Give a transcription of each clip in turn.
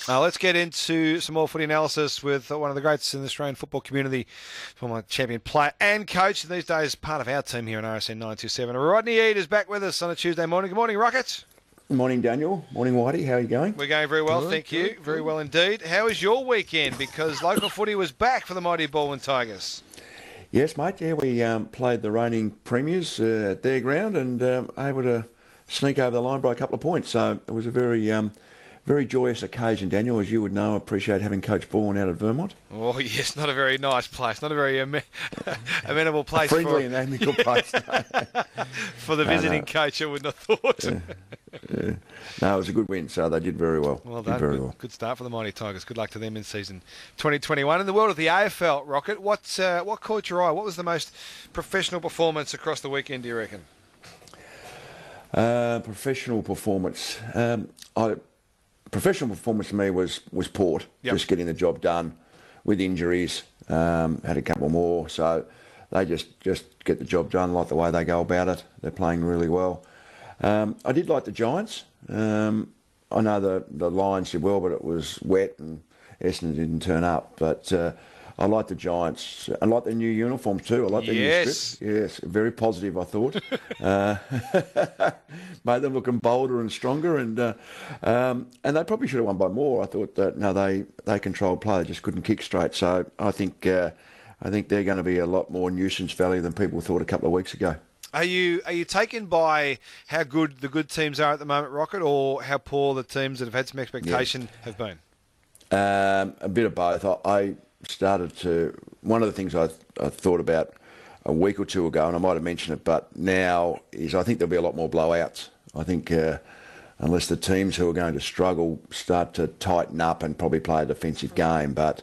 Now let's get into some more footy analysis with one of the greats in the Australian football community, former champion player and coach, and these days part of our team here in RSN 927. Rodney Eade is back with us on a Tuesday morning. Good morning, Rocket. Morning, Daniel. Morning, Whitey. How are you going? We're going very well, thank you. Very well indeed. How was your weekend? Because local footy was back for the mighty Baldwin Tigers. Yes, mate. Yeah, we played the reigning premiers at their ground and able to sneak over the line by a couple of points. So it was a very joyous occasion, Daniel. As you would know, I appreciate having Coach Bourne out at Vermont. Oh, yes, not a very nice place. Not a very amenable place. Friendly and amicable place. For the visiting coach, I wouldn't have thought. No, it was a good win, so they did very well. Well done. Good start for the mighty Tigers. Good luck to them in season 2021. In the world of the AFL, Rocket, what caught your eye? What was the most professional performance across the weekend, do you reckon? Professional performance. Professional performance to me was Port, just getting the job done with injuries. Had a couple more, so they just get the job done, like the way they go about it. They're playing really well. I did like the Giants. I know the Lions did well, but it was wet and Essendon didn't turn up. But I like the Giants. I like their new uniforms too. I like their new strips. Yes, very positive, I thought. Made them looking bolder and stronger, and they probably should have won by more. I thought that they controlled play, they just couldn't kick straight. So I think they're going to be a lot more nuisance value than people thought a couple of weeks ago. Are you taken by how good the good teams are at the moment, Rocket, or how poor the teams that have had some expectation have been? A bit of both. I started to... One of the things I thought about a week or two ago, and I might have mentioned it, but now is I think there'll be a lot more blowouts. I think unless the teams who are going to struggle start to tighten up and probably play a defensive game, but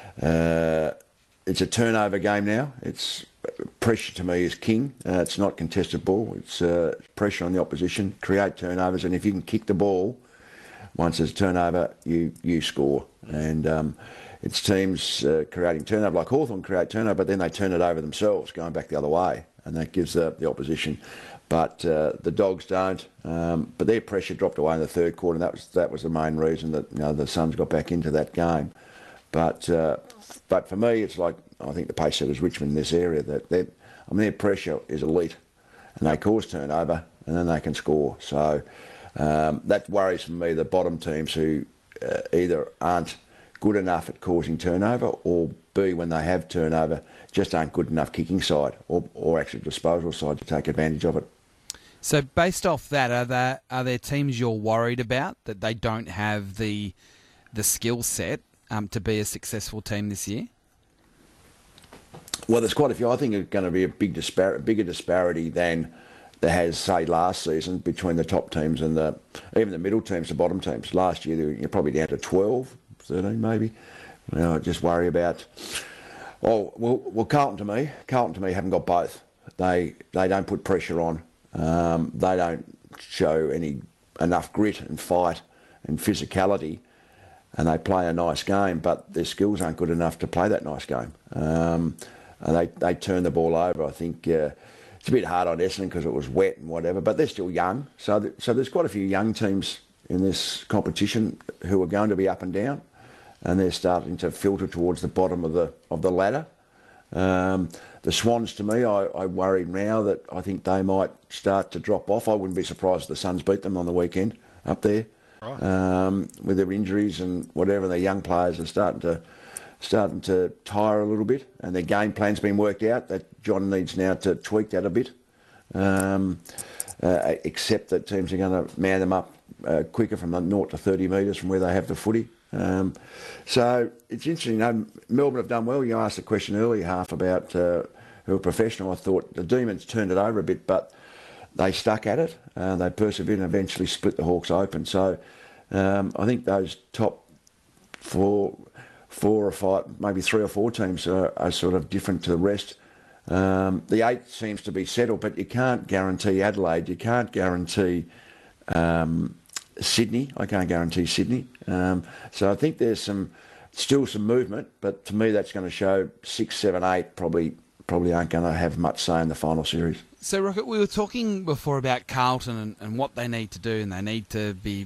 it's a turnover game now. It's pressure to me is king. It's not contested ball. It's pressure on the opposition, create turnovers, and if you can kick the ball, once there's a turnover, you score. And it's teams creating turnover, like Hawthorn create turnover, but then they turn it over themselves, going back the other way, and that gives the opposition. But the Dogs don't. But their pressure dropped away in the third quarter, and that was the main reason that the Suns got back into that game. But for me, it's like I think the pace setters Richmond in this area that their pressure is elite, and they cause turnover, and then they can score. So that worries for me the bottom teams who either aren't good enough at causing turnover, or B, when they have turnover, just aren't good enough kicking side or actually disposal side to take advantage of it. So based off that, are there teams you're worried about that they don't have the skill set to be a successful team this year? Well, there's quite a few. I think it's going to be a bigger disparity than there has, say, last season between the top teams and even the middle teams, the bottom teams. Last year, you're probably down to 12, 13 maybe. I just worry about... Well, Carlton to me haven't got both. They don't put pressure on. They don't show enough grit and fight and physicality, and they play a nice game, but their skills aren't good enough to play that nice game. And they turn the ball over. I think it's a bit hard on Essendon because it was wet and whatever, but they're still young. So there's quite a few young teams in this competition who are going to be up and down, and they're starting to filter towards the bottom of the ladder. The Swans, to me, I worry now that I think they might start to drop off. I wouldn't be surprised if the Suns beat them on the weekend up there. Right. With their injuries and whatever. Their young players are starting to tire a little bit, and their game plan's been worked out. That John needs now to tweak that a bit, except that teams are going to man them up quicker from the 0 to 30 metres from where they have the footy. So it's interesting. Melbourne have done well. You asked a question earlier, half about who are professional. I thought the Demons turned it over a bit, but they stuck at it. They persevered and eventually split the Hawks open. So I think those top four or five, maybe 3 or 4 teams are sort of different to the rest. The 8 seems to be settled, but you can't guarantee Adelaide. You can't guarantee Sydney. I can't guarantee Sydney. So I think there's still some movement, but to me that's going to show 6, 7, 8 probably aren't going to have much say in the final series. So, Rocket, we were talking before about Carlton and what they need to do, and they need to be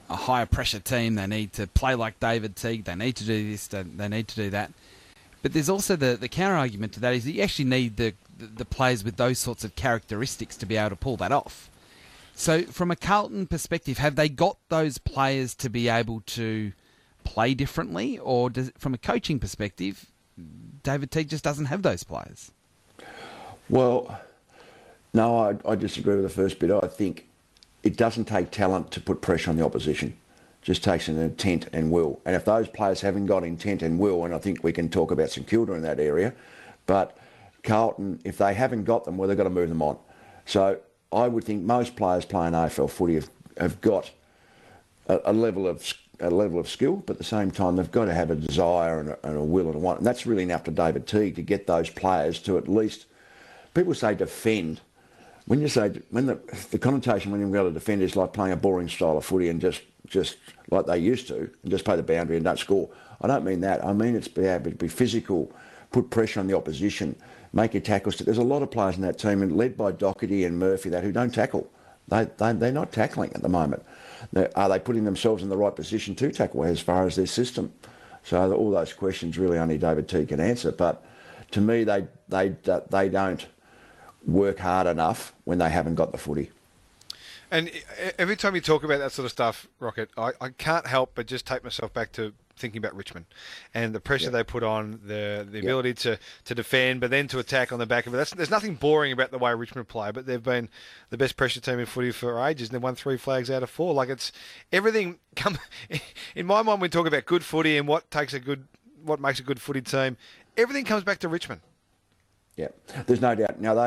a higher pressure team. They need to play like David Teague. They need to do this. They need to do that. But there's also the counter argument to that is that you actually need the players with those sorts of characteristics to be able to pull that off. So from a Carlton perspective, have they got those players to be able to play differently? Or from a coaching perspective, David Teague just doesn't have those players? Well, no, I disagree with the first bit. I think it doesn't take talent to put pressure on the opposition. It just takes an intent and will. And if those players haven't got intent and will, and I think we can talk about St Kilda in that area, but Carlton, if they haven't got them, well, they've got to move them on. So I would think most players playing AFL footy have got a level of skill, but at the same time they've got to have a desire and a will and a want. And that's really enough to David Teague to get those players to at least, people say defend. When you say, when the connotation when you've got to defend is like playing a boring style of footy and just like they used to, and just play the boundary and don't score. I don't mean that. I mean it's be able to be physical, put pressure on the opposition, make your tackles. There's a lot of players in that team, and led by Doherty and Murphy, who don't tackle. They're not tackling at the moment. Are they putting themselves in the right position to tackle as far as their system? So all those questions really only David Teague can answer. But to me, they don't work hard enough when they haven't got the footy. And every time you talk about that sort of stuff, Rocket, I can't help but just take myself back to thinking about Richmond and the pressure they put on, the ability to defend, but then to attack on the back of it. There's nothing boring about the way Richmond play, but they've been the best pressure team in footy for ages, and they've won 3 flags out of 4. Like, it's everything. In my mind, we talk about good footy and what makes a good footy team. Everything comes back to Richmond. Yeah, there's no doubt. Now,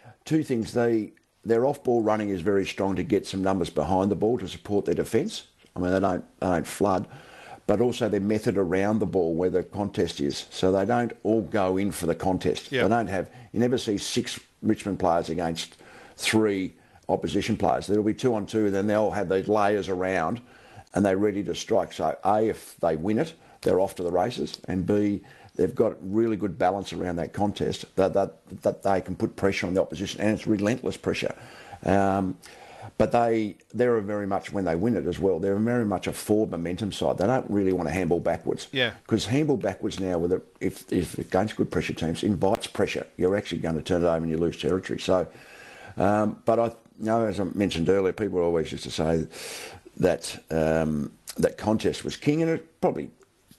their off-ball running is very strong to get some numbers behind the ball to support their defence. I mean, they don't flood, but also their method around the ball where the contest is. So they don't all go in for the contest. Yep. They don't have. You never see 6 Richmond players against 3 opposition players. There'll be 2 on 2, then they'll have these layers around, and they're ready to strike. So A, if they win it, they're off to the races, and B, they've got really good balance around that contest that they can put pressure on the opposition, and it's relentless pressure. But they're very much, when they win it as well, they're very much a forward momentum side. They don't really want to handball backwards. Yeah. Because handball backwards now, if against good pressure teams, invites pressure. You're actually going to turn it over and you lose territory. So, but I know, as I mentioned earlier, people always used to say that that contest was king, and it probably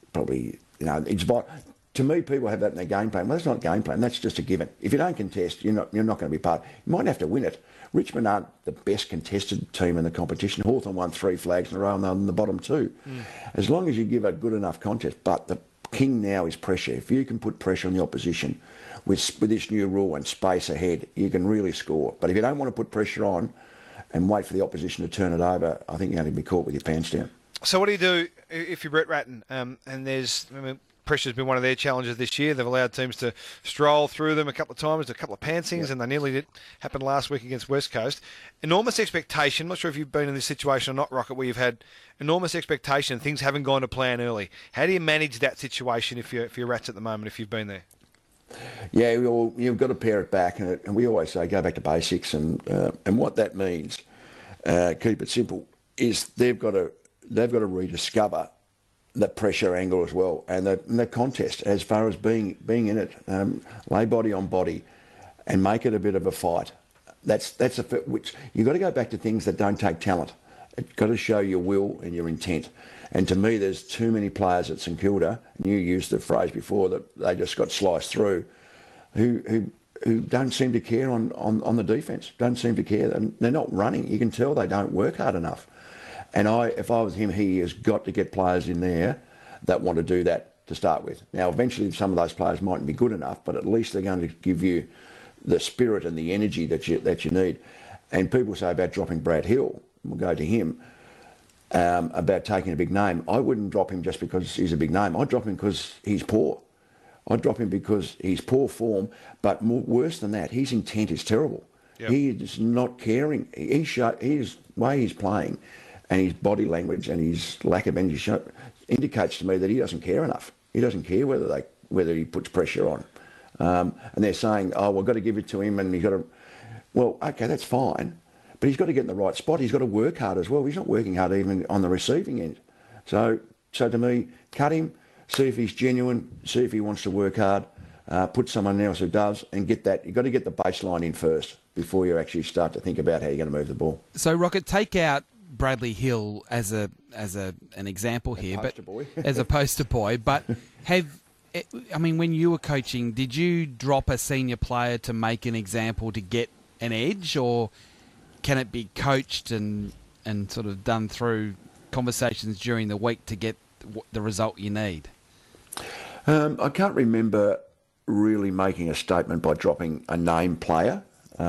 it's by. To me, people have that in their game plan. Well, that's not game plan. That's just a given. If you don't contest, you're not going to be part. You might have to win it. Richmond aren't the best contested team in the competition. Hawthorn won 3 flags in a row and they're in the bottom 2. As long as you give a good enough contest. But the king now is pressure. If you can put pressure on the opposition with this new rule and space ahead, you can really score. But if you don't want to put pressure on and wait for the opposition to turn it over, I think you're going to be caught with your pants down. So what do you do if you're Brett Ratton? Pressure's been one of their challenges this year. They've allowed teams to stroll through them a couple of times, a couple of pantsings, and they nearly did happen last week against West Coast. Enormous expectation. I'm not sure if you've been in this situation or not, Rocket, where you've had enormous expectation. Things haven't gone to plan early. How do you manage that situation if you're Rats at the moment, if you've been there? Yeah, well, you've got to pare it back, and we always say go back to basics, and what that means, keep it simple, is they've got to rediscover the pressure angle as well, and the contest as far as being in it, lay body on body, and make it a bit of a fight. That's which you've got to go back to things that don't take talent. It's got to show your will and your intent. And to me, there's too many players at St Kilda, and you used the phrase before that they just got sliced through, who don't seem to care on the defence. Don't seem to care. They're not running. You can tell they don't work hard enough. And if I was him, he has got to get players in there that want to do that to start with. Now, eventually, some of those players mightn't be good enough, but at least they're going to give you the spirit and the energy that you need. And people say about dropping Brad Hill, we'll go to him, about taking a big name. I wouldn't drop him just because he's a big name. I'd drop him because he's poor. I'd drop him because he's poor form, but worse than that, his intent is terrible. Yep. He is not caring. His way he's playing, and his body language and his lack of energy indicates to me that he doesn't care enough. He doesn't care whether he puts pressure on. And they're saying, oh, we've got to give it to him and he's got to... Well, okay, that's fine. but he's got to get in the right spot. He's got to work hard as well. He's not working hard even on the receiving end. So to me, cut him, see if he's genuine, see if he wants to work hard, put someone else who does, and get that. You've got to get the baseline in first before you actually start to think about how you're going to move the ball. So, Rocket, take out Bradley Hill as an example here, but as a poster boy. But when you were coaching, did you drop a senior player to make an example to get an edge, or can it be coached and sort of done through conversations during the week to get the result you need? I can't remember really making a statement by dropping a name player.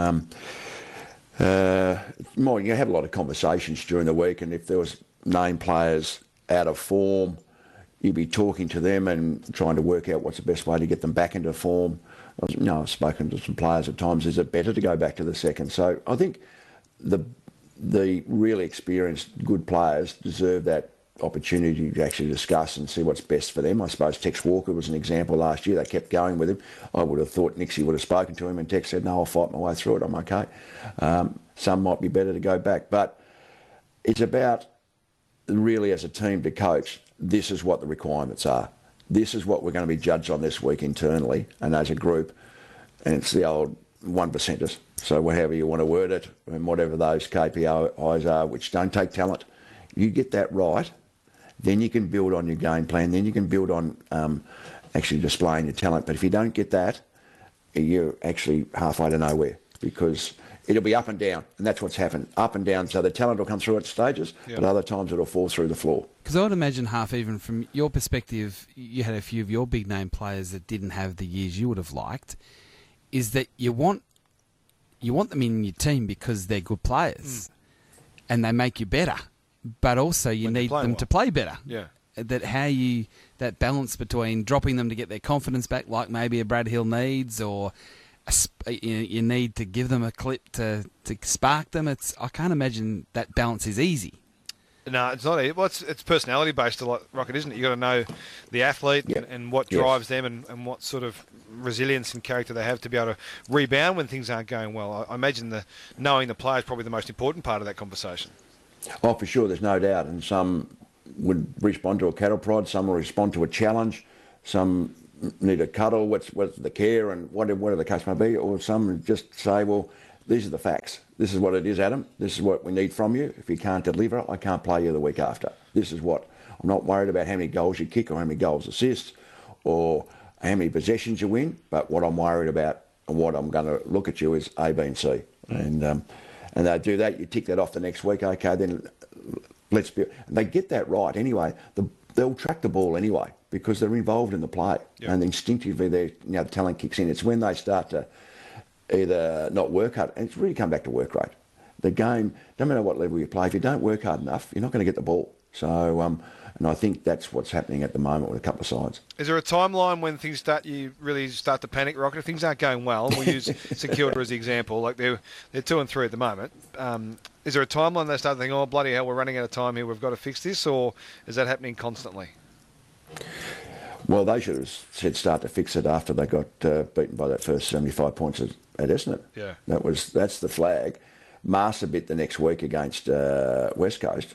More, you have a lot of conversations during the week, and if there was name players out of form, you'd be talking to them and trying to work out what's the best way to get them back into form. I've spoken to some players at times. Is it better to go back to the second? So I think the really experienced, good players deserve that opportunity to actually discuss and see what's best for them. I suppose Tex Walker was an example last year. They kept going with him. I would have thought Nixie would have spoken to him, and Tex said, no, I'll fight my way through it. I'm okay. Some might be better to go back. But it's about really, as a team to coach, this is what the requirements are. This is what we're going to be judged on this week internally and as a group. And it's the old 1%ers. So however you want to word it, and whatever those KPIs are, which don't take talent, you get that right, then you can build on your game plan. Then you can build on actually displaying your talent. But if you don't get that, you're actually halfway to nowhere, because it'll be up and down, and that's what's happened. Up and down. So the talent will come through at stages, but other times it'll fall through the floor. Because I would imagine, Half, even from your perspective, you had a few of your big name players that didn't have the years you would have liked, is that you want them in your team because they're good players and they make you better, but also you need them to play better. Yeah. That balance between dropping them to get their confidence back, like maybe a Brad Hill needs, or you need to give them a clip to spark them. I can't imagine that balance is easy. No, it's not. Well, it's personality based a lot, Rocket, isn't it? You've got to know the athlete and what drives them and what sort of resilience and character they have to be able to rebound when things aren't going well. I imagine knowing the player is probably the most important part of that conversation. Oh, for sure, there's no doubt. And some would respond to a cattle prod, some will respond to a challenge, some need a cuddle, what's the care and whatever the case may be, or some just say, well, these are the facts. This is what it is, Adam. This is what we need from you. If you can't deliver, I can't play you the week after. This is what. I'm not worried about how many goals you kick or how many goals assist or how many possessions you win, but what I'm worried about and what I'm going to look at you is A, B and C. And they do that, you tick that off the next week, okay, then let's be... And they get that right anyway. They'll track the ball anyway because they're involved in the play. Yep. And instinctively the talent kicks in. It's when they start to either not work hard, and it's really come back to work rate. The game, no matter what level you play, if you don't work hard enough, you're not going to get the ball. So, and I think that's what's happening at the moment with a couple of sides. Is there a timeline when you really start to panic, Rocket? If things aren't going well, and we'll use St Kilda as the example, like they're 2 and 3 at the moment. Is there a timeline they start thinking, oh, bloody hell, we're running out of time here, we've got to fix this, or is that happening constantly? Well, they should have said start to fix it after they got beaten by that first 75 points at Essendon. Yeah. That's the flag. Master bit the next week against West Coast.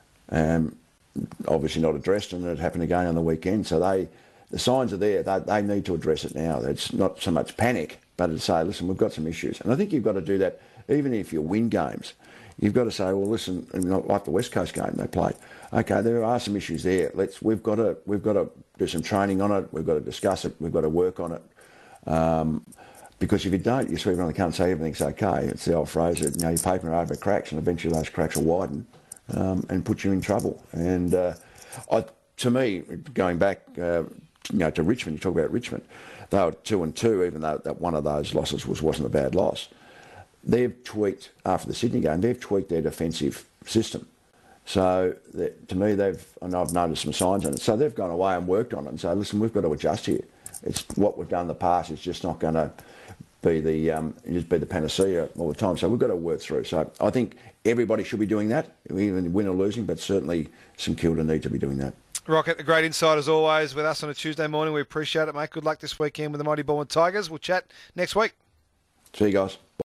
Obviously not addressed, and it happened again on the weekend. So the signs are there. They need to address it now. It's not so much panic, but to say, listen, we've got some issues. And I think you've got to do that even if you win games. You've got to say, well, listen, like the West Coast game they played. Okay, there are some issues there. We've got to do some training on it. We've got to discuss it. We've got to work on it. Because if you don't, you sweep it on the cunt and say everything's okay. It's the old phrase that you're papering over cracks, and eventually those cracks will widen and put you in trouble. And to me, going back, to Richmond, you talk about Richmond. They were 2 and 2, even though that one of those losses wasn't a bad loss. They've tweaked, after the Sydney game, they've tweaked their defensive system. So to me, and I've noticed some signs on it. So they've gone away and worked on it and say, listen, we've got to adjust here. It's what we've done in the past. It's just not going to be the panacea all the time. So we've got to work through. So I think everybody should be doing that, even win or losing, but certainly St Kilda need to be doing that. Rocket, a great insight as always with us on a Tuesday morning. We appreciate it, mate. Good luck this weekend with the Mighty Bournemouth Tigers. We'll chat next week. See you guys.